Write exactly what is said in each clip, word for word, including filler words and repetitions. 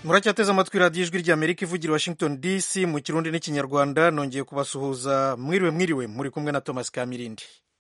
muracyateze amatwi radiyo ijwi ry'amerika ivugira i Washington D C mu kirundi n'ikinyarwanda. Nongeye kubasuhuza, mwiriwe mwiriwe, muri kumwe na Thomas Kamirindi.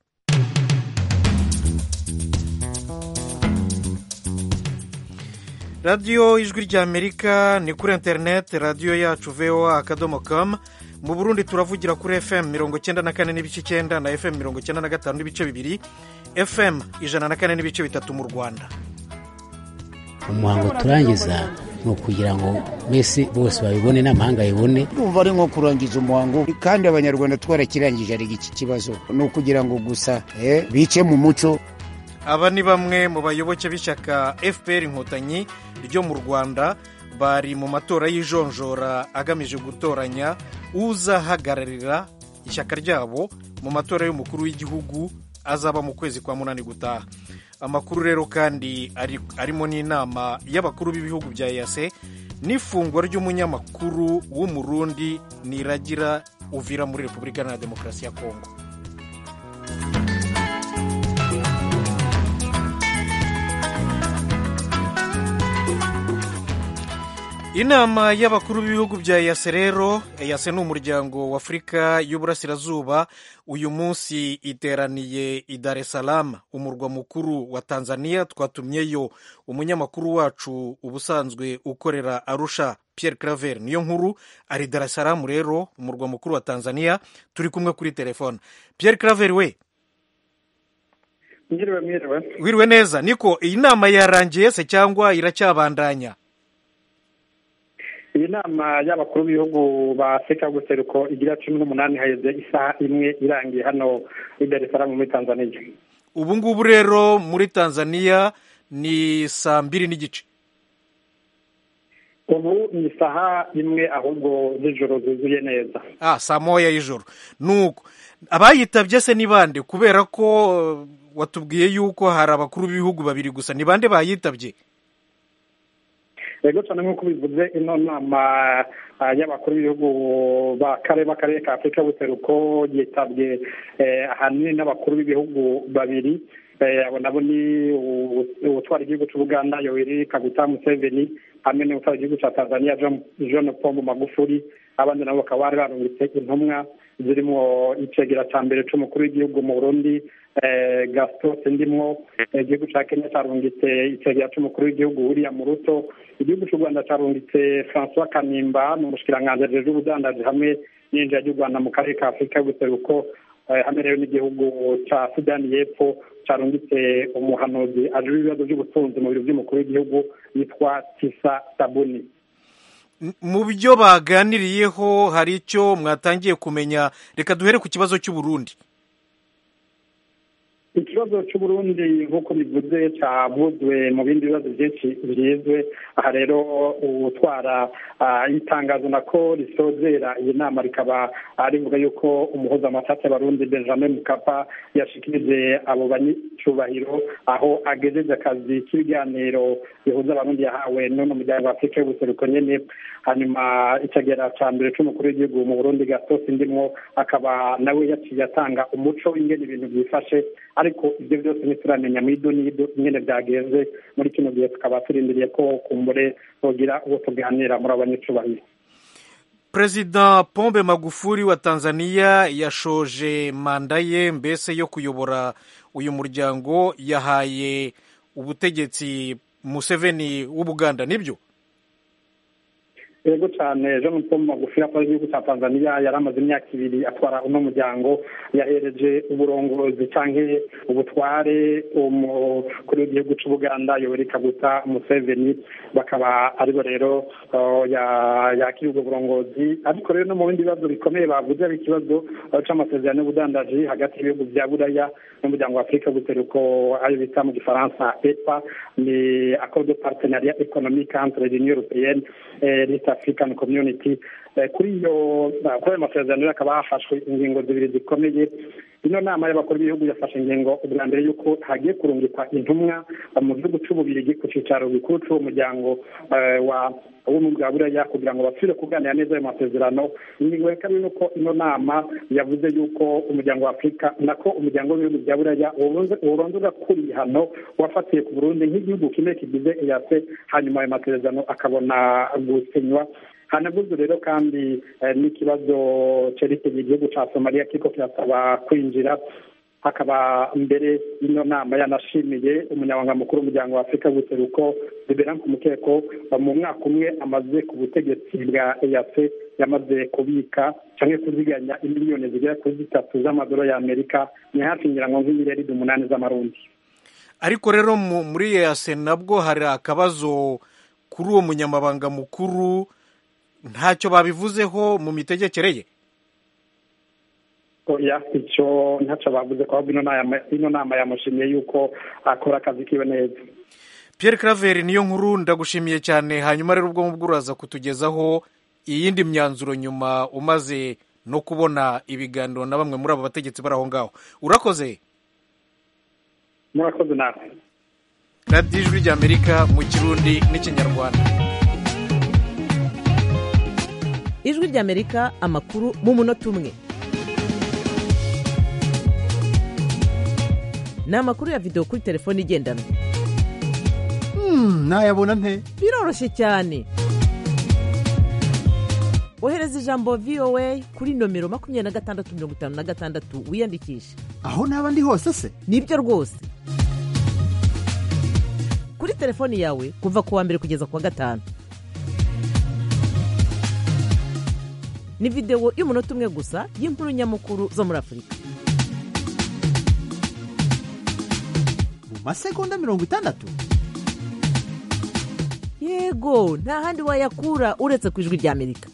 radiyo ijwi ry'amerika ni kuri interineti, radiyo yacu voa akadomo com. Mu Burundi turavugira kuri F M mirongo cyenda na kane n'ibice icyenda na F M mirongo cyenda na gatanu n'ibice bibiri, F M ijana na kane n'ibice bitatu mu Rwanda. Umuhango turangiza ni ukugira ngo mwese bose babibone n'amahanga yibone. Urumva ari nko kurangiza umuhango, kandi abanyarwanda twarakirangije ari iki kibazo, ni ukugira ngo gusa eh, bice mu muco. Aba ni bamwe mu bayoboke b'ishyaka F P R Inkotanyi ryo mu Rwanda, bari mu matora y'ijonjora agamije gutoranya uzahagararira ishyaka ryabo mu matora y'umukuru w'igihugu azaba mu kwezi kwa munani gutaha. Amakuru rero kandi ari, arimo n'inama y'abakuru b'ibihugu bya E A C n'ifungwa ry'umunyamakuru w'umurundi Niragira Uvira muri Repubulika Iharanira Demokarasi ya Kongo. Inama y'abakuru b'ibihugu bya E A C rero, E A C ni umuryango wa Afurika y'Uburasirazuba, uyu munsi iteraniye i Dar es Salaam, umurwa mukuru wa Tanzania. Twatumyeyo umunyamakuru wacu ubusanzwe ukorera Arusha, Pierre Claver niyo nkuru, ari Dar es Salaam rero, umurwa mukuru wa Tanzania. Turi kumwe kuri telefone. Pierre Claver we, Mwiriwe mwiriwe. Wiriwe neza. Niko iyi nama yarangiye se cyangwa iracyabandanya? Iyi nama y'abakuru b'ibihugu ba Afurika y'Ubuseruko igira cumi n'umunani haheze isaha imwe irangiye hano i Dar es Salaam muri Tanzania. Ubu ngubu rero muri Tanzania ni saa mbiri n'igice. Ubu ni saha imwe ahubwo z'ijoro zuzuye neza. Ah, saa moya y'ijoro. Nuko abayitabye se ni bande? Kubera ko watubwiye yuko hari abakuru b'ibihugu babiri gusa, ni bande bayitabye? Ego cyane nk'uko bivuze, ino nama y'abakuru b'ibihugu b'akarere ka Afurika y'Ubuseruko yitabwe ahanini n'abakuru b'ibihugu babiri. Abo nabo ni utwara igihugu cy'Ubuganda Yoweri Kaguta Museveni hamwe n'utwara igihugu cya Tanzania John Pombe Magufuli. Abandi nabo bakaba bari barungitse intumwa zirimo icegera cya mbere cy'umukuru w'igihugu mu Burundi Gaston Sindimwo, igihugu cya Kenya cyarungitse icegera cy'umukuru w'igihugu William Ruto, igihugu cy'u Rwanda cyarungitse François Kanimba n'umushikiranganji ajejwe ubudandaji hamwe n'injira y'u Rwanda mu karere ka Afurika y'Ubuseruko, hamwe rero n'igihugu cya Sudani y'Epfo cyarungitse umuhanuzi ajejwe ibibazo by'ubutunzi mu biro by'umukuru w'igihugu yitwa Tisa Sabuni. Mu byo baganiriyeho hari icyo mwatangiye kumenya? Reka duhere ku kibazo cy'u Burundi. Ikibazo cy'Uburundi nk'uko bivuze cyavuzwe mu bindi bibazo byinshi byizwe. Aha rero utwara itangazo nako risozera iyi nama rikaba rivuga yuko umuhuza amashatsi y'Abarundi Benjamin Mkapa yashikirije abo banyicubahiro aho agejeje akazi k'ibiganiro bihuza Abarundi yahawe n'uno muryango wa Afurika y'Ubuseruko nyene. Hanyuma icegera ca mbere c'umukuru w'igihugu mu Burundi Gaston Sindimwo akaba nawe yaciye atanga umuco w'ingene ibintu byifashe, ariko ibyo byose ntituramenya muri donido ingene byagenze. Muri kino gihe tukaba turindiriye ko kumbure bogira uwo tuganira muri abanyicubahiro. Perezida Pombe Magufuli wa Tanzania yashoje manda ye mbese yo kuyobora uyu muryango, yahaye ubutegetsi Museveni w'Ubuganda, nibyo? Ego cyane, John Pombe Magufuli akora igihugu cya Tanzania yari amaze imyaka ibiri atwara uno muryango. Yahereje uburongozi canke ubutware umukuru w'igihugu cy'Ubuganda Yoweri Kaguta Museveni, bakaba aribo rero yakira ubwo burongozi. Ariko rero no mu bindi bibazo bikomeye bavuze ari ikibazo c'amasezerano y'ubudandaji hagati y'ibihugu bya Buraya n'umuryango wa Afurika y'Ubuseruko, ayo bita mu Gifaransa E P A, ni accord de partenariat économique entre l'Union européenne et l'East African Community. Kuri iyo kuri ayo masezerano akaba hafashwe ingingo zibiri zikomeye. ino nama y'abakuru b'ibihugu yafashe ingingo ubwa mbere y'uko hagiye kurungikwa intumwa mu gihugu c'Ububirigi ku cicaro gikuru c'uwo muryango wa ubumwe bwa buraya kugira ngo basubire kuganira neza ayo masezerano. Ingingo ya kabiri nuko ino nama yavuze yuko umuryango wa Afurika nako umuryango w'ibihugu bya buraya urondora kuri ibihano wafatiye ku Burundi nk'igihugu kimwe kigize E A C, hanyuma ayo masezerano akabona gusenywa. Hanaguze rero kandi n'ikibazo cerekeye igihugu ca Somalia kiko kirasaba kwinjira, hakaba mbere ino nama yanashimiye umunyamabanga mukuru w'umuryango wa Afurika w'ubuseruko Liberank Mukeko mu mwaka umwe amaze ku butegetsi bwa E A C yamaze kubika canke kuziganya imiliyoni zigera kuri zitatu z'amadolari ya Amerika, ni hafi ngira ngo nk'imiliyoni umunani z'amarundi. Ariko rero muri E A C nabwo hari akabazo kuri uwo munyamabanga mukuru, ntacyo babivuzeho mu mitegekere ye? Oya, icyo ntacyo bavuze ko ino nama yamushimiye yuko akora akazi kiwe neza. Pierre Claver, niyo nkuru ndagushimiye cyane. Hanyuma rero ubwo mubwo uraza kutugezaho iyindi myanzuro nyuma umaze no kubona ibiganiro na bamwe muri abo bategetsi bari aho ngaho. Urakoze. Murakoze nawe. Radio Ijwi ry'Amerika mu Kirundi n'Ikinyarwanda. Ijwi ry'Amerika, amakuru mu munota umwe. Ni amakuru ya video kuri telefone igendanwa. Hmm, nayabona nte? Biroroshye cyane. Ohereza ijambo V O A kuri nomero makumyabiri na gatandatu mirongo itanu na gatandatu wiyandikishe. Aho naba ndi hose se? Nibyo rwose. Kuri telefone yawe kuva kuwa mbere kugeza kuwa gatanu. Ni video y'umunota umwe gusa y'inkuru nyamukuru zo muri Afurika. Mu masegonda mirongo itandatu? Yego, nta handi wayakura uretse ku Ijwi ry'Amerika.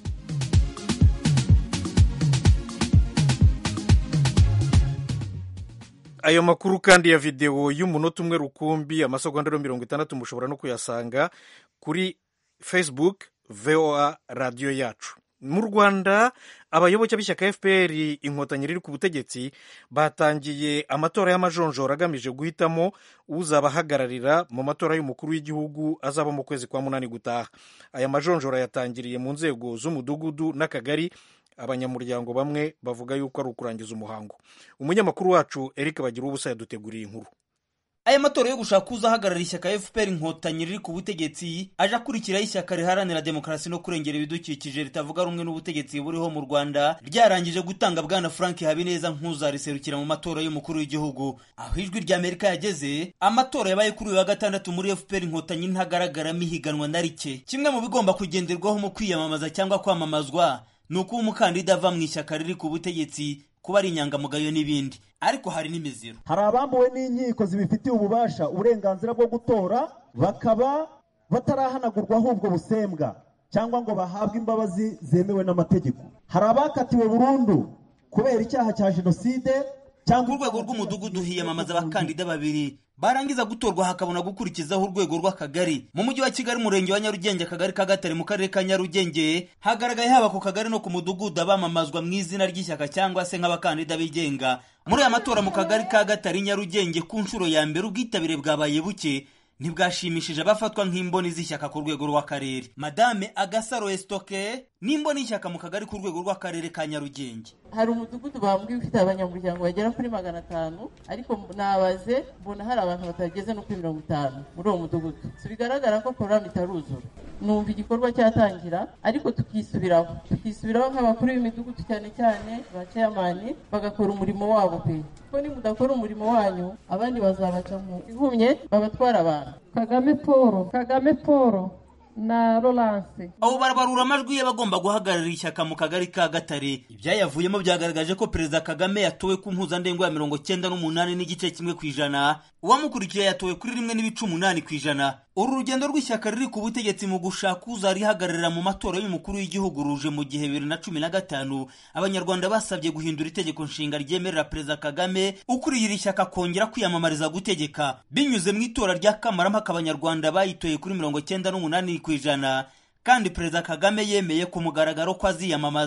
Ayo makuru kandi ya video y'umunota umwe rukumbi amasegonda mirongo itandatu mushobora no kuyasanga kuri Facebook V O A radio yacu. Mu Rwanda abayoboke b'ishyaka F P R inkotanyi riri ku butegetsi batangiye amatora y'amajonjora agamije guhitamo uzabahagararira mu matora y'umukuru w'igihugu azaba mu kwezi kwa munani gutaha. Aya majonjora yatangiriye mu nzego z'umudugudu n'akagari. Abanyamuryango bamwe bavuga yuko ari ukurangiza umuhango. Umunyamakuru wacu Eric Bagira ubusa yaduteguriye inkuru. Aya matora yo gushaka uzahagararira ishyaka F P R inkotanyi riri ku butegetsi aje akurikiraho ishyaka riharanira demokarasi no kurengera ibidukikije ritavuga rumwe n'ubutegetsi buriho mu Rwanda ryarangije gutanga bwana Frank Habineza nk'uzariserukira mu matora y'umukuru w'igihugu. Aho Ijwi ry'Amerika yageze, amatora yabaye kuri uyu wa gatandatu muri F P R inkotanyi ntagaragaramo ihiganwa na rike. Kimwe mu bigomba kugenderwaho mu kwiyamamaza cyangwa kwamamazwa nuko umukandida ava mu ishyaka riri ku butegetsi kuba ari inyangamugayo n'ibindi. Ariko hari n'imiziro. Hari abambuwe n'inkiko zibifitiye ububasha uburenganzira bwo gutora bakaba batarahanagurwa ahubwo busembwa cyangwa ngo bahabwe imbabazi zemewe n'amategeko. Hari abakatiwe burundu kubera icyaha cya jenoside cyangwa urwego rw'umudugudu hiyamamaza abakandida babiri barangiza gutorwa hakabona gukurikizaho urwego rw'akagari. Mu mujyi wa Kigali umurenge wa Nyarugenge akagari ka Gatare mu karere ka Nyarugenge hagaragaye haba ku kagari no ku mudugudu abamamazwa mu izina ry'ishyaka cyangwa se nk'abakandida bigenga. Muri aya matora mu kagari ka Gatare Nyarugenge ku nshuro ya mbere ubwitabire bwabaye buke ntibwashimishije abafatwa nk'imboni z'ishyaka ku rwego rw'akarere. Madame Agasaro Estoke n'imboni y'ishyaka mu kagari ku rwego rw'akarere ka Nyarugenge. Hari umudugudu bambwiye ufite abanyamuryango bagera kuri magana atanu ariko nabaze mbona hari abantu batageze no kuri mirongo itanu muri uwo mudugudu. So bigaragara ko porogaramu itaruzura. Numva igikorwa cyatangira ariko tukisubiraho tukisubiraho nk'abakuru b'imidugudu cyane cyane ba chairman bagakora umurimo wabo pe. Ko ni mudakora umurimo wanyu abandi bazabaca mu ihumye babatwara abantu. Kagame Paul Kagame Paul na Rolance. Abo barabarura amajwi y'abagomba guhagararira ishyaka mu kagari ka Gatare. Ibyayavuyemo byagaragaje ko Perezida Kagame yatowe ku mpuzandengo ya mirongo cyenda n'umunani n'igice kimwe ku ijana, uwamukurikiye yatowe kuri rimwe n'ibice umunani ku ijana. Uru rugendo rw'ishyaka riri ku butegetsi mu gushaka uzarihagararira mu matora y'umukuru w'igihugu ruje mu gihe bibiri na cumi na gatanu abanyarwanda basabye guhindura itegeko nshinga ryemerera Perezida Kagame ukuriye iri shyaka kongera kwiyamamariza gutegeka. Binyuze mu itora rya kamarampaka abanyarwanda bayitoye kuri mirongo cyenda n'umunani ku ijana kandi Perezida Kagame yemeye ku mugaragaro ko aziyamamaza.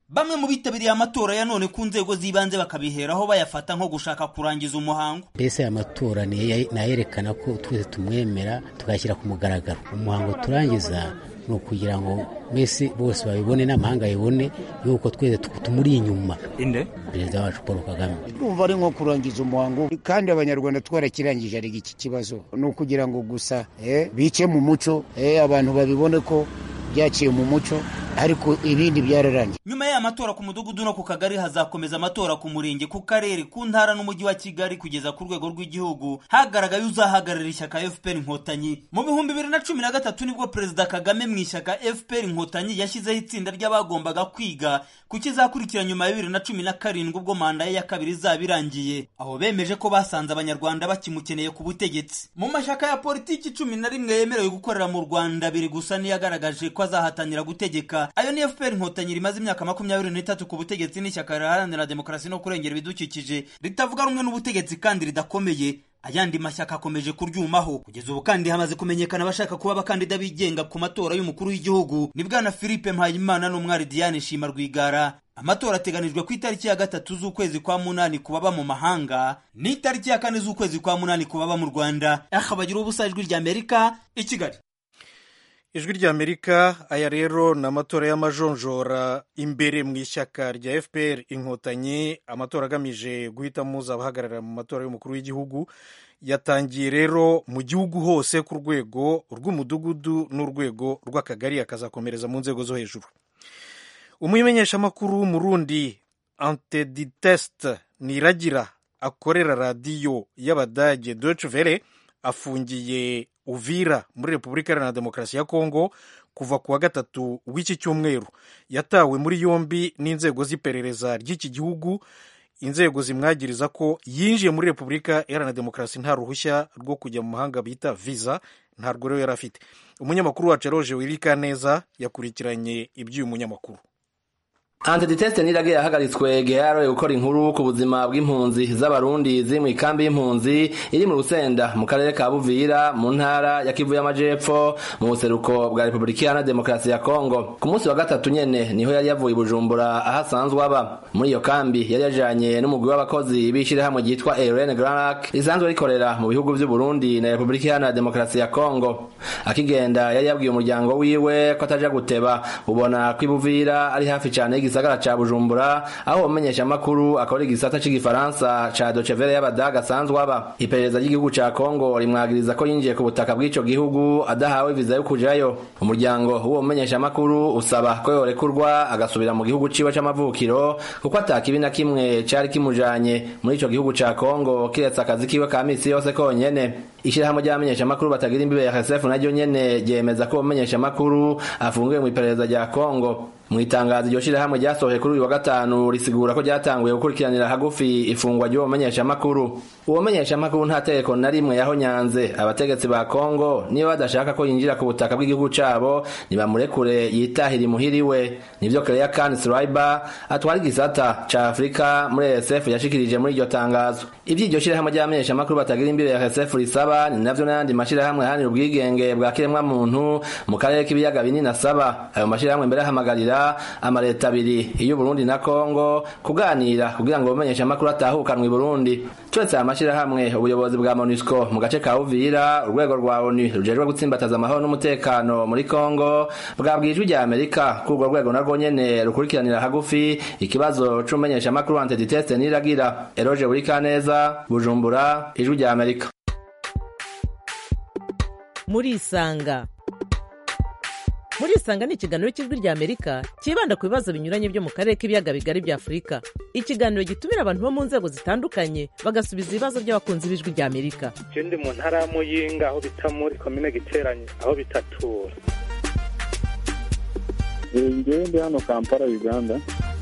bamwe mu bitabiriye amatora ya none ku nzego z'ibanze bakabiheraho bayafata nko gushaka kurangiza umuhango. Mbese aya matora nayerekana ko twese tumwemera tugashyira ku mugaragaro. Umuhango turangiza ni ukugira ngo mbese bose babibone n'amahanga yibone yuko twese tumuri inyuma. Inde perezida wacu Paul Kagame. Urumva ari nko kurangiza umuhango kandi abanyarwanda twarakirangije ari iki kibazo. Ni ukugira ngo gusa eh bice mu muco eh abantu babibone ko byaciye mu muco ariko ibindi byararangiye. Nyuma ya matora ku mudugudu no ku kagari hazakomeza amatora ku murenge, ku karere, ku ntara n'umujyi wa Kigali kugeza ku rwego rw'igihugu. Hagaragaye uzahagararira ishyaka F P R Inkotanyi. Mu bihumbi bibiri na cumi na gatatu nibwo Perezida Kagame mu ishyaka F P R Inkotanyi yashyizeho itsinda ry'abagombaga kwiga ku kizakurikira nyuma ya bibiri na cumi na karindwi ubwo manda ye ya kabiri izaba irangiye. Aho bemeje ko basanze abanyarwanda bakimukeneye ku butegetsi. Mu mashyaka ya politiki cumi na rimwe yemerewe gukorera mu Rwanda biri gusa niyagaragaje ko azahatanira gutegeka. Ayo ni F P R Inkotanyi rimaze imyaka makumyabiri n'itatu ku butegetsi n'ishyaka riharanira demokarasi no kurengera ibidukikije ritavuga rumwe n'ubutegetsi kandi ridakomeye. Ayandi mashyaka akomeje kuryumaho. Kugeza ubu kandi hamaze kumenyekana abashaka kuba abakandida bigenga ku matora y'umukuru w'igihugu ni bwana Philippe Mpayimana n'umwari Diane Shima Rwigara. Amatora ateganijwe ku itariki ya gatatu z'ukwezi kwa munani ku baba mu mahanga n'itariki ya kane z'ukwezi kwa munani ku baba mu Rwanda. Akabagira ubusa ijwi rya Amerika i Kigali. Ijwi rya Amerika. Aya rero ni amatora y'amajonjora imbere mu ishyaka rya F P R Inkotanyi. Amatora agamije guhitamo uzabahagararira mu matora y'umukuru w'igihugu yatangiye rero mu gihugu hose ku rwego rw'umudugudu n'urwego rw'akagari, akazakomereza mu nzego zo hejuru. Umumenyeshamakuru w'umurundi Anteditest Niragira akorera radiyo y'Abadage Deutsche Welle afungiye Uvira muri Repubulika Iharanira Demokarasi ya Kongo kuva kuwa gatatu w'iki cyumweru. Yatawe muri yombi n'inzego z'iperereza ry'iki gihugu. Inzego zimwagiriza ko yinjiye muri Repubulika Iharanira Demokarasi nta ruhushya rwo kujya mu mahanga bita visa, ntarwo rero yari afite. Umunyamakuru wacu Roger Wirikaneza yakurikiranye iby'uyu munyamakuru. Anteditest Niragira yahagaritswe igihe yaroye gukora inkuru ku buzima bw'impunzi z'abarundi ziri mu ikambi y'impunzi iri mu Rusenda mu karere ka Buvira mu ntara ya Kivu y'Amajepfo mu buseruko bwa Repubulika Iharanira Demokarasi ya Kongo. Ku munsi wa gatatu nyene niho yari yavuye i Bujumbura ahasanzwe aba. Muri iyo kambi yari yajanye n'umugwi w'abakozi b'ishirahamwe ryitwa Eren Granlac risanzwe rikorera mu bihugu by'u Burundi na Repubulika Iharanira Demokarasi ya Kongo. Akigenda yari yabwiye umuryango wiwe ko ataja guteba, ubona ko Buvira ari hafi cyane gisagara cha Bujumbura, aho umenyesha makuru akora igisata cy'igifaransa cha Deutsche Welle y'Abadaga asanzwe aba. Iperereza ry'igihugu ca Kongo rimwagiriza ko yinjiye ku butaka bw'ico gihugu adahawe visa yo kujayo. Umuryango w'uwo umenyesha makuru usaba ko yorekurwa agasubira mu gihugu ciwe c'amavukiro kuko atakibi na kimwe cari kimujanye muri ico gihugu ca Kongo kiretse akazi kiwe ka misi yose konyene. Ishirahamwe ry'abamenyesha makuru batagira imbibe ya R S F naryo nyene ryemeza ko umenyesha makuru afungiwe mu iperereza rya Kongo. Mu itangazo iryo shirahamwe ryasohoye kuri uyu wa gatanu risigura ko ryatanguye gukurikiranira hagufi ifungwa ry'uwo menyesha makuru. Uwo menyesha makuru nta tegeko na rimwe yahonyanze. Abategetsi ba Kongo niba badashaka ko yinjira ku butaka bw'igihugu cabo nibamurekure yitahira imuhiriwe. Nivyo Claire Kansriba atwara igisata ca Afrika muri R S F yashikirije muri iryo tangazo. Ivyo iryo shirahamwe ry'abamenyesha makuru batagira imbibe ya R S F risaba ni navyo n'andi mashirahamwe ahanira ubwigenge bwa kiremwa muntu mu karere k'ibiyaga binini asaba. Ayo mashirahamwe mbere ahamagarira amaleta abiri iyo Burundi na Kongo kuganira kugira ngo bamenyesha makuru atahukanwe i Burundi. Twese amashirahamwe ubuyobozi bwa MONUSCO mu gace ka Uvira, urwego rwa ONU rujejwe gutsimbataza amahoro n'umutekano muri Kongo bwabwije ijwi rya Amerika ko urwo rwego narwo nyene rukurikiranira hagufi ikibazo c'umenyesha makuru Anteditest Niragira. Roger Wirikaneza, Bujumbura, ijwi rya Amerika. Muri Isanga. Muri Isanga ni ikiganiro cy'ijwi rya Amerika kibanda ku bibazo binyuranye byo mu karere k'ibiyaga bigari bya Afurika. Ikiganiro gitumira abantu bo mu nzego zitandukanye bagasubiza ibibazo by'abakunzi b'ijwi rya Amerika. Je ndi mu ntara ya Muyinga aho bita muri commune Giteranye aho bitatura. Ngewe ndi hano Kampala Uganda.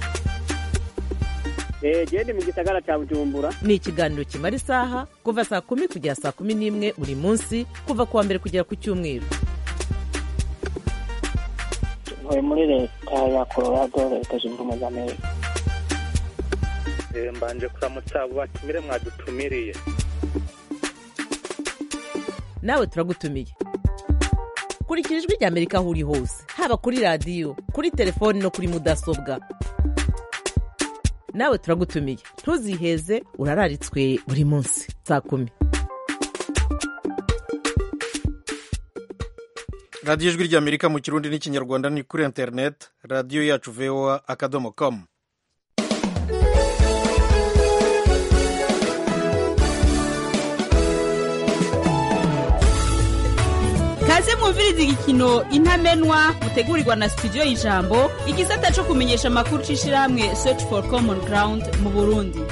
Eh je ndi mu gisagara cya Bujumbura. Ni ikiganiro kimara isaha kuva saa kumi kugera saa kumi n'imwe buri munsi kuva kuwa mbere kugera ku cyumweru. Muri leta ya Colorado leta zunze ubumwe za Amerika. Mbanje kuramutsa abo batumire mwadutumiriye. Nawe turagutumiye. Kurikira ijwi rya Amerika aho uri hose, haba kuri radiyo, kuri telefoni no kuri mudasobwa. nawe turagutumiye ntuziheze urararitswe buri munsi saa kumi. radiyo ijwi ry'amerika mu kirundi n'ikinyarwanda ni kuri interineti radiyo yacu voa akadomo komu. kaze mwumviriza igikino intamenwa mutegurirwa na studio y'ijambo igisata cyo kumenyesha amakuru c'ishirahamwe Search for Common Ground mu Burundi.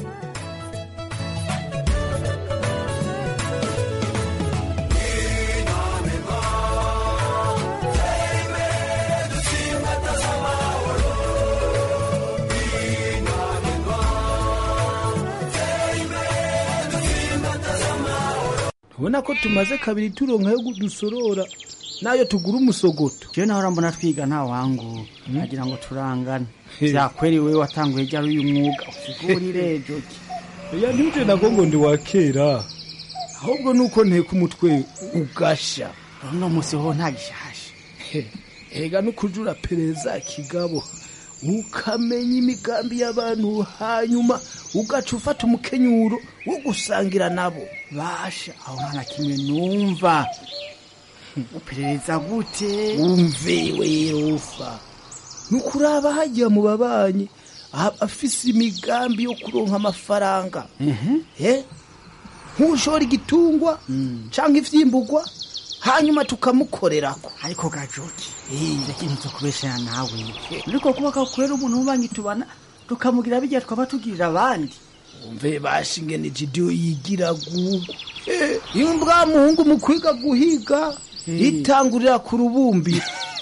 ubona ko tumaze kabiri turonka yo dusorora nayo tugura umusogoto. Je naho rambona twiga nta wangu nagira ngo turangane vyakweri wewe watanguye jya uyu mwuga usigurire joki. Ya ntuje nagongo ndi wakera ahubwo nuko nteka umutwe ugasha no musi ho nta gishasha. Ega nukujura pereza kigabo ukamenya imigambi y'abantu hanyuma ugaca ufata umukenyuro wo gusangira nabo. Basha aho nta kimwe numva. Uperereza gute? Umve we ufa nukuraba hajya mu babanyi afise imigambi yo kuronka amafaranga. Eh nkushora igitungwa canke ivyimbugwa hanyuma tukamukorerako. Ariko gajoki eh kintu cyo kubeshya nawe uriko kuba kakwera umuntu ubanyi tubana tukamugira bijya twaba tugirira abandi. Umve bashinge ni jidio yigira gugu eh imbwa muhungu mukwiga guhiga itangurira ku rubumbi.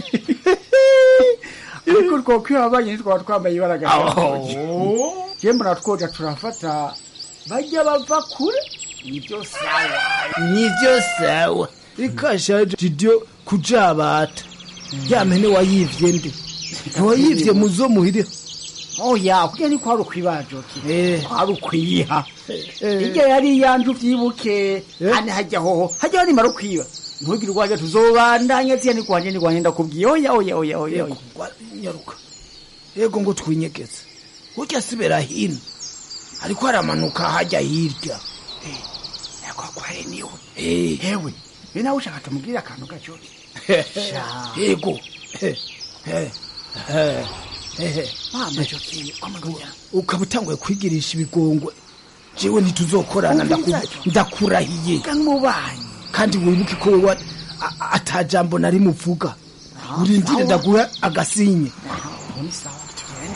Ariko uko kwabanye twaba twambaye ibaragaje. Je mbona twoja turafata bajya bava kure nibyo sawa nibyo sawa ikasha jidio kujabata yamene wayivye ndi wayivye muzo muhire. Oya kuko ni kwaro kwibajo ki eh kwaro kwiha ije yari yanje uvyibuke ane hajya hoho hajya ari maro kwiba ntugire rwaje tuzobandanya tiye ni kwanje ni kwanje ndakubwiye oya oya oya oya nyaruka yego ngo twinyegeze urya sibera hino ariko aramanuka hajya hirya eh yako kware niwe eh hewe bina ushaka tumubwira akantu gacho yego eh eh eh eh mama joki amagonya ukabutanguye kwigirisha ibigongwe jewe ntituzokorana ndakurahiye kamubanyi kandi wibuke ko wewe atajambo nari muvuga urindire ndaguha agasinye. Ni sawa tugende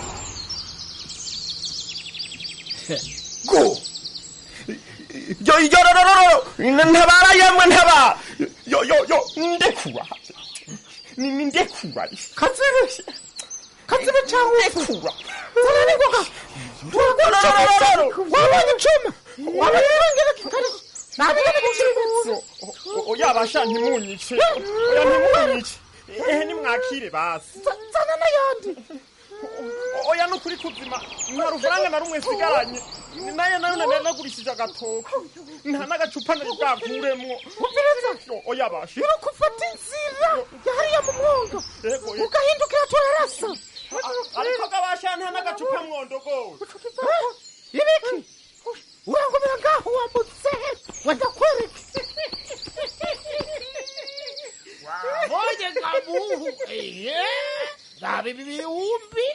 go yo yo yo ntabara yamwe ntaba yo yo yo ndekura ni ni ndekura kazirusha kazira cyangwa ndekura zana ngoga wabanye chuma wabanye ngera kitari nabwo n'ibyo oya basha ntimunyice oya ntimunyice ehe ni mwakire basi zana nayandi oya no kuri kuzima nta rufaranga na rumwe sigaranye naye nayo nagurishije agatoko nta nagacupa nari bwavuremwo oya basha uri kufata inzira yariya mu mwonga ugahindukira turarasa ariko gabasha nta nagacupa mwondogo ibiki urangomera ngaho wambutse wadakwereke moja gabuhu eh zabe bibiumbi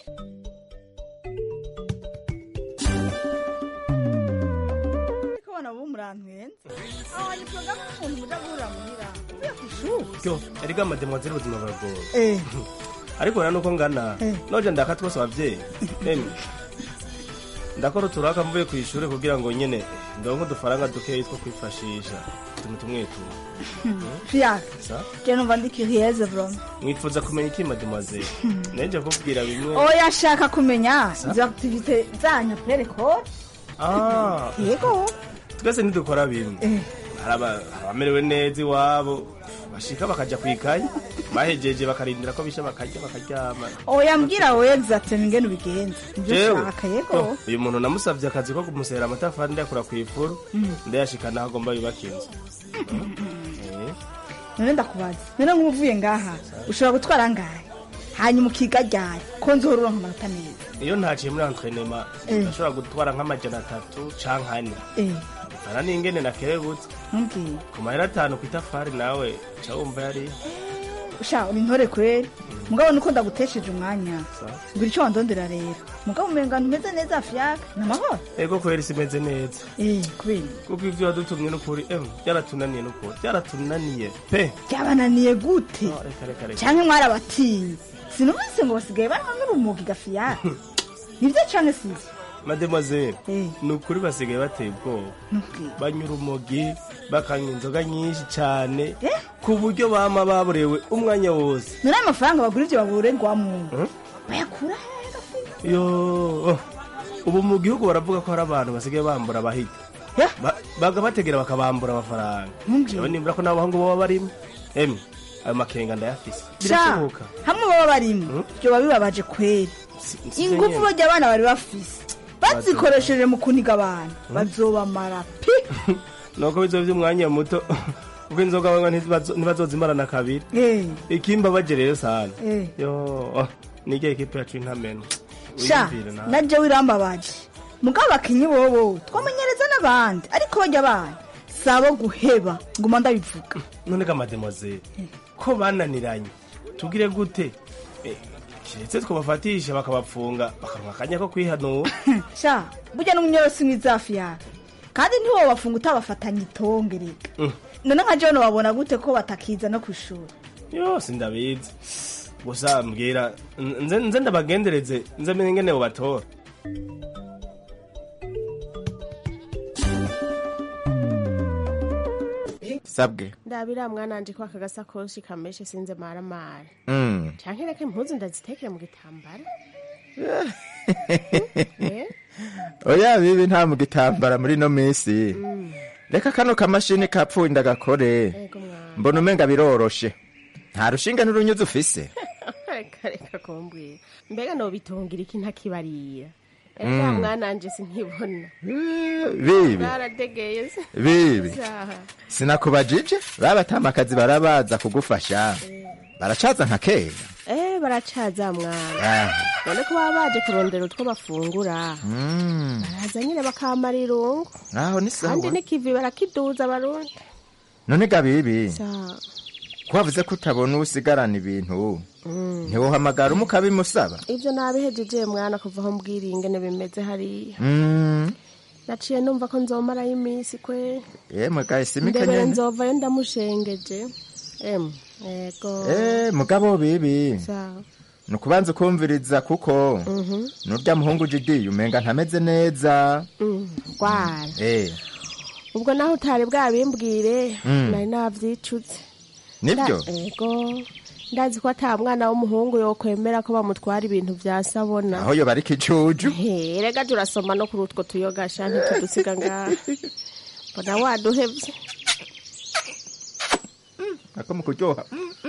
ko bana bo murantwenze abanye program umuntu mudahura muhira uya kwishuka cyo eriga mademoiselle ubuzima baragoye eh ariko na nuko ngana noje ndakatwose abavyeyi emwe ndakora turaka mvuye ku ishure kugira ngo nyene ndonko dufaranga dukeyi two kwifashisha tumu tumwe tu Fiak je numva ndikirieze bro mwitfuza kumenya iki mademoiselle neje kubwira bimwe oya shaka kumenya izo activite zanya preko ah yego twese ntidukora bimwe haraba abamerewe neza iwabo bashika bakaja kwikaye bahejeje bakarindira ko bisha bakarya bakaryama oya mbwira we exact ngene ubigenza ibyo shaka yego uyu muntu namusavye akazi ko kumusera amatafari ndakura ku ifuru ndayashikana agomba yubakinze none ndakubaza none nk'uvuye ngaha ushobora gutwara ngahe hanyuma ukiga ryari ko nzorora nk'amanota meza iyo ntaciye muri entraînement Eh. ndashobora gutwara nk'amajana atatu canke ane eh ara n'ingene nakerebutse mbwira ku mahera atanu ku itafari nawe ca wumva yari usha uri ntore kweri mugabo nuko ndagutesheje umwanya mbwira icyo wandondera rero mugabo umenga ntumeze neza fiyaka namahoro ego kweri simeze neza eh kweri kuko ivyo wadutumye n'ukuri em byaratunaniye n'ukuri byaratunaniye pe byabananiye gute Oh, reka reka reka canke mwarabatinye sinumvise ngo basigaye banywa n'urumogi gafiyaka nivyo canke sivyo mademoiselle Eh. ni ukuri basigaye bateye ubwoba Nukuri. banywa urumogi bakanywa inzoga nyinshi cane ku buryo bama baburewe umwanya wose none amafaranga bagura ivyo baburengwamwo bayakura yo ubu mu gihugu baravuga ko hari abantu basigaye bambura abahita Ba- baga bategera bakabambura amafaranga jewe nimbura ko n'abahungu baba barimo emwe ayo makenga ndayafise sha birashoboka hamwe baba barimo vyo babibabaje kweri ingufu nyene. barya abana bari bafise bazikoresheje mu kuniga abantu bazobamara pi nuko bizoba vy'umwanya muto kuko inzoga banywa ntizibazo- ntibazozimarana kabiri Eh. ikimba baje rero sana Eh. yo nige ekipe yacu intamena sha Wiyumvire nawe. naje wirambabaje mugabo abakinyi bobo twamenyereza n'abandi ariko barya abana sabo guheba nguma ndabivuga none ga mademoiselle ko bananiranye tugire gute Eh, kiretse twobafatisha bakabapfunga bakaronka akanya ko kwihanura sha burya n'umunyorosi mwizafi yawe kandi ntiwo bafunga utabafatanya itongereka Mm. none nka jone wabona gute ko batakiza no kwishura yose ndabizi gusa mbwira nze nze ndabagendereze nze menye ingene bobatora sabwe ndabira mwananje ko aka gasakoshi kameshe sinze maramara Mm. canke reka impuzu ndazitekere mu gitambara oya bibi nta mu gitambara muri no minsi reka kano kamashini kapfuye ndagakore Ego mwana. mbona umenga biroroshe nta rushinga n'urunyuzi ufise reka reka kumbwira mbega nobitongira iki ntakibarira Mm. ega mwananje sinkibona bibi barategeye se bibi Saha. sinakubajije babatamakazi barabaza kugufasha baracaza nka kera eh baracaza mwana Ah. none ko baba baje kurondera utwo bafungura Mm. baraza nyine bakamara irungu aho ni kandi sawa n'ikivi barakiduza barundi none ga bibi Sawa. ko wavuze ko utabona usigarana ibintu Mm. ntiwohamagara umukabimusaba ivyo nabihejeje mwana kuva aho mbwiriye ingene bimeze hariya Mm. naciye numva ko nzomarayo iminsi kwe yemwe gahisimika ndebere nyene nzovayo ndamushengeje em ego Eh, mugabo bibi sawa ni ukubanza ukumviriza kuko Mhm. nurya muhungu jidiye umenga ntameze neza Mm, gwara eh ubwo naho utari bwabimbwire Mm. nari navyicutse nibyo Nda- ego ndazi ko ata mwana w'umuhungu yokwemera ko bamutwara ibintu vya sabona aho yoba ari kijuju He, rega turasoma no kuri utwo tuyogasha ntitudusiga ngaha mbona waduhevye ako mu kuryoha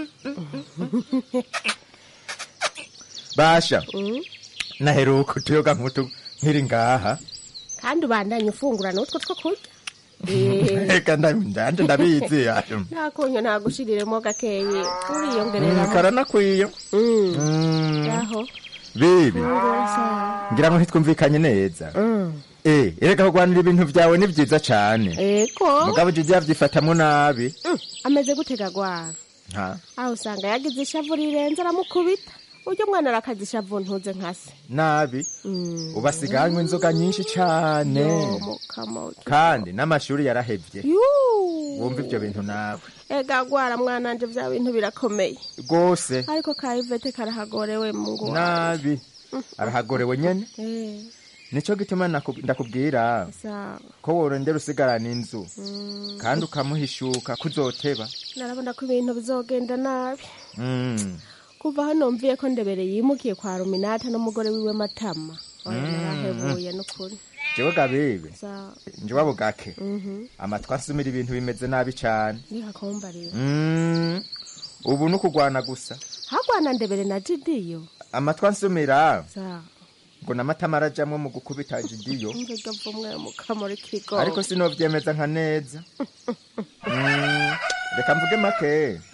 basha Mm. naheruka utuyoga nk'utu nkiri ngaha kandi ubandanye ufungura n'utwo two kurya Eh, reka ndanje ndabizi ayo nakunyo nagushiriremo gakeyi uriyongerera karanakwiye aho bibi ngira ngo ntitwumvikanye neza eh erega kugwanira ibintu byawe ni byiza cyane ego mugabo jiji yavyifatamwo nabi Mm, ameze gutega gwara ha aho usanga yagize ishavu rirenze aramukubita uryo mwana arakaza ishavu ntuze nkase nabi ubasiganywe inzoga nyinshi cyane Yo, mukama uti- kandi n'amashuri yarahevye Yuu. wumva ivyo bintu nawe ega gwara mwananje vya bintu birakomeye rwose ariko ka Ivete karahagorewe mu ngo nabi arahagorewe nyene eh nico gituma naku- ndakubwira sawa ko worondera usigarana inzu Mm. kandi ukamuhishuka kuzoteba narabona ko ibintu bizogenda nabi mm. kuva hano mviye ko ndebere yimukiye kwa Ruminata n'umugore wiwe Matama oya Mm. narahebuye n'ukuri jewe gabibe sawa nje wabo gake mhm amatwi asumira ibintu bimeze nabi cane nikakombarira mm. ubu nukugwana gusa hagwana ndebere na Jidiyo amatwi ansumira sawa ngo namatama arajamwo mu gukubita jidiyo mbega vumwe mukamuri kigo ariko sinovyemeza nka neza mm. reka mvuge make Eko.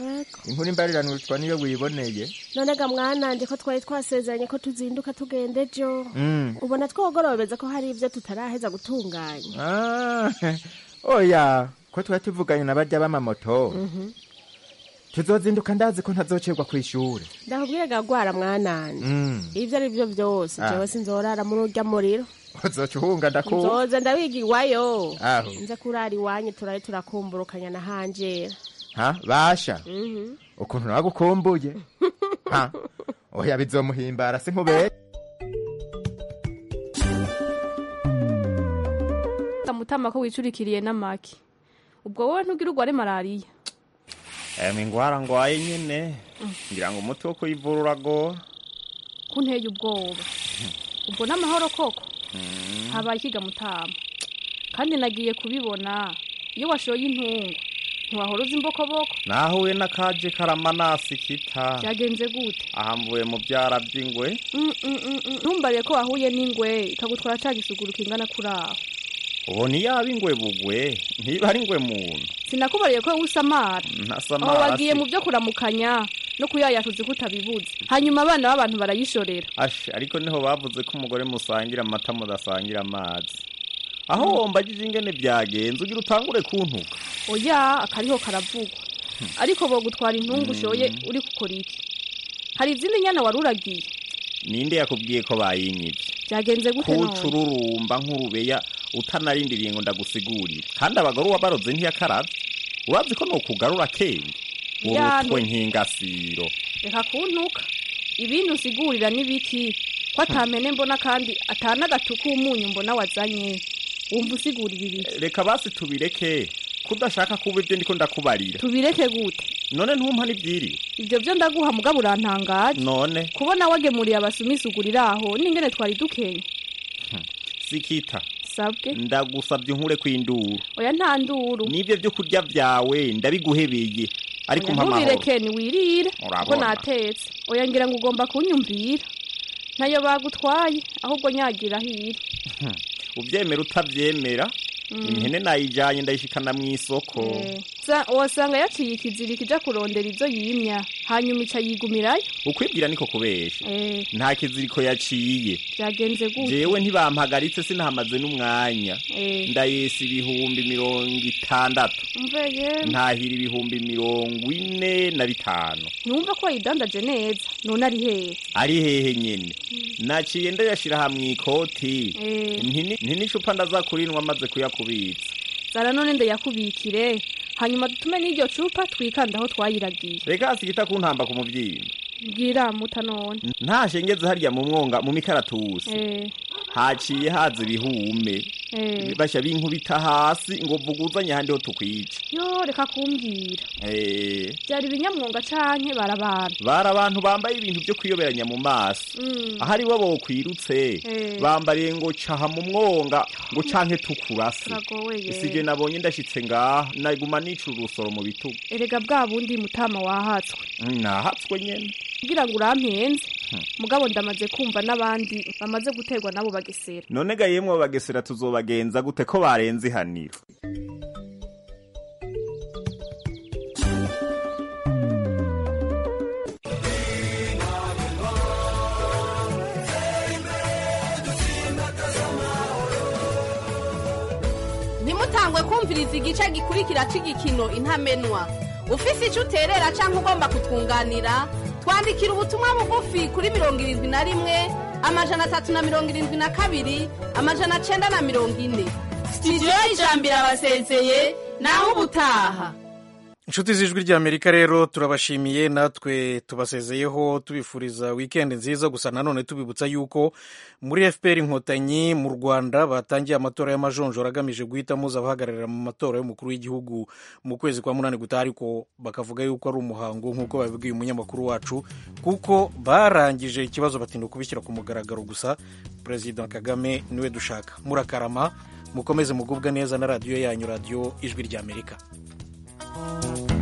inkuru imbariranishwa niyo wiboneye. none ga mwananje ko twari twasezeranye ko tuzinduka tugenda ejo Mm. ubona twogorobeza ko hari ivyo tutaraheza gutunganya. Ah, oya ko twari tuvuganye na barya b'amamoto Mhm. tuzozinduka ndazi ko ntazocerwa kw'ishure. ndakubwire gagwara mwananje Mm. ivyo ari byo byose Ah. jewe sinzorara muri urya muriro uzoca uhunga ndakuba. nzoza ndabigiwayo Aho. nze kurara iwanyu turaye turakumburukanya na hanjera. Ha basha Mhm. ukuntu nagukumbuye. Ha oya bizomuhimbara sinkubere. Tamutama ko wicurikiriye n'amaki. Ubwo wowe ntugira ugware malaria. Emi ngwara ngwaye nyene. Ngira ngo umuti wo kuyivura uragora. Kunteye ubwoba. Ubwo n'amahoro koko. Habaye ikiga mutama. Kandi nagiye kubibona. Iyo washoye intungu. Ntiwahora uzi imbokoboko. Nahuye n'akaje karamanasi kita. Byagenze gute? Ahamvuye mu byara by'ingwe. Mm, mm, mm, mm. Ntumbariye ko wahuye n'ingwe ikagutwara ca gisuguru kingana kuri aho. Ubu ntiyaba ingwe bugwe. Ntiba ari ingwe muntu. Sinakubariye ko usamara. Ntasamara. Aho wagiye mu byo kuramukanya no kuyayatuze kutabibuze. Hanyuma abana b'abantu barayishorera. Ashe ariko niho bavuze ko umugore musangira amata mudasangira amazi. Aho wombagije ingene byagenze ugira utangure kuntuka. Oya akariho karavugwa. Ariko bo gutwara intungu ushoye uri gukora iki? Hari izindi nyana waruragiye. Ninde yakubwiye ko bayinyibye? Byagenze gute none? Kucururumba nk'urubeya utanarindiriye ngo ndagusigurire. Kandi abagore wabaroze ntiyakaravye. Urazi ko no kugarura kenge. Urutwe nkingasiro. Reka kuntuka. Ibintu usigurira nibiki? Ko atamene mbona kandi atana gatuku umunyu mbona wazanye. Wumva usigurira ibiki? Reka basi tubireke. Kudashaka kuba ibyo ndiko ndakubarira. Tubireke gute? None ntumpa nibyiri. Ibyo byo ndaguha mugabo urantangaje. None kubona wagemuriye abasumisugurira aho ningene twari dukenye. Sikita. Sabwe. Ndagusabye nkure kwinduru. Oya nta nduru. Nibyo byo kurya byawe ndabiguhebeye. Ariko mpa mahoro. Ntubireke ni wirire. Ko natetse. Oya ngira ngo ugomba kunyumvira. Nayo bagutwaye ahubwo nyagira hiri. Ubyemera utabyemera. Impene nayijanye ndayishikana mu isoko. Wasanga yaciye ikiziri kija kurondera izo yimya hanyuma ica yigumirayo. Ukwibwira niko kubesha. Nta kiziriko yaciye. Byagenze gute? Jewe ntibampagaritse sinahamaze n'umwanya. Ndayesa ibihumbi mirongo itandatu. Mveye. Ntahira ibihumbi mirongo ine na bitanu. Numva ko yidandaje neza. None ari hehe? Ari hehe nyene. Naciye ndayashira hamwe ikoti. Nti n'icupa ndazakurinwa maze kuyakubitsa. Zara none ndayakubikire. Hanyuma dutume n'iryo cupa twikanda aho twayiragiye. Reka asigita kuntamba ku mubyimba. Bwira muta none. Nta shengeze harya mu mwonga mu mikaratusi. Eh. Haciye haza ibihume. Eh. Basha binkubita hasi ngo vuguzanye handi ho tukwica. Yo reka kumbwira. Eh. Byari binyamwonga canke barabantu. Bara abantu bambaye ibintu byo kwiyoberanya mu maso. Mm. Ahari wabo kwirutse. Eh. Bambariye ngo caha mu mwonga ngo canke tukurase. Isije nabonye ndashitse ngaha naguma nicura urusoro mu bitugu. Erega bwa bundi mutama wahatswe. Nahatswe nyene. Kugira ngo urampenze. Mugabo ndamaze kumva nabandi bamaze guterwa nabo bagesera. None ga yemwe bagesera tuzobagenza gute ko barenze ihaniro. Nimutangwe kumviriza igice gikurikira c'igikino intamenwa. Ufise ico uterera canke ugomba kutwunganira, twandikira ubutumwa bugufi kuri mirongo irindwi na rimwe amajana atatu na mirongo irindwi na kabiri amajana cenda na mirongo ine. Studio y'Ijambo irabasezeye naho ubutaha. Inshuti z'ijwi ry'Amerika rero turabashimiye, natwe tubasezeyeho tubifuriza weekend nziza. Gusa nanone tubibutsa yuko muri F P R Inkotanyi mu Rwanda batangiye amatora y'amajonjora agamije guhita muza abahagararira mu matora y'umukuru w'igihugu mu kwezi kwa munani gutaha, ariko bakavuga yuko ari umuhango nk'uko babibwiye umunyamakuru wacu, kuko barangije ikibazo batinda kubishyira ku mugaragaro. Gusa Perezida Kagame niwe dushaka. Murakarama, mukomeze mugubwa neza na radiyo yanyu, radiyo Ijwi ry'Amerika. Thank you.